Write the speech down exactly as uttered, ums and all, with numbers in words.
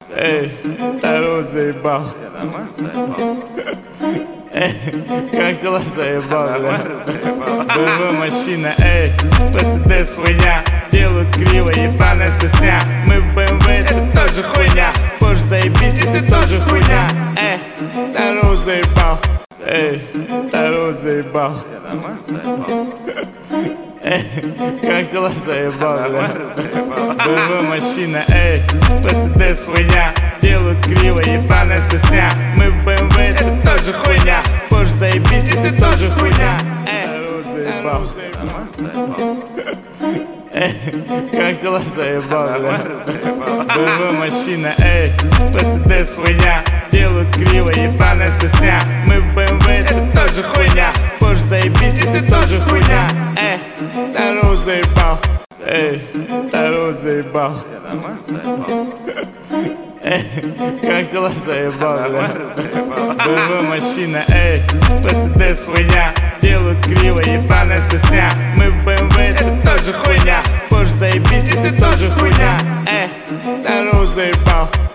Эй, второй заебал. Я нормально заебал. Эй, как дела заебал, бля? Нормально заебал. БМВ машина, эй, Мерседес хуйня. Делают криво, ебаная сосня. Мы в БМВ, это тоже хуйня. Порш заебись, это тоже хуйня. Эй, второй заебал. Эй, второй заебал. Я нормально заебал. Эй, как дела заебал, бля? Нормально заебал. БМВ машина, эй, Мерседес хуйня. Делают криво, ебаная сосня. Мы в БМВ, это тоже хуйня. Порш заебись, это тоже хуйня. Эй, второй заебал. Нормально заебал. Эй, как дела заебал, бля? Нормально заебал. БМВ машина, эй, Мерседес хуйня. Делают криво, ебаная сосня. Мы в БМВ, это тоже хуйня. Порш заебись, это тоже хуйня. Эй, второй заебал. Эй, второй заебал. Я нормально заебал. Эй, как дела заебал, бля? Нормально заебал. БМВ машина, эй, Мерседес хуйня. Делают криво, ебаная сосня. Мы в БМВ, это тоже хуйня. Порш заебись, это тоже хуйня. Эй, второй заебал.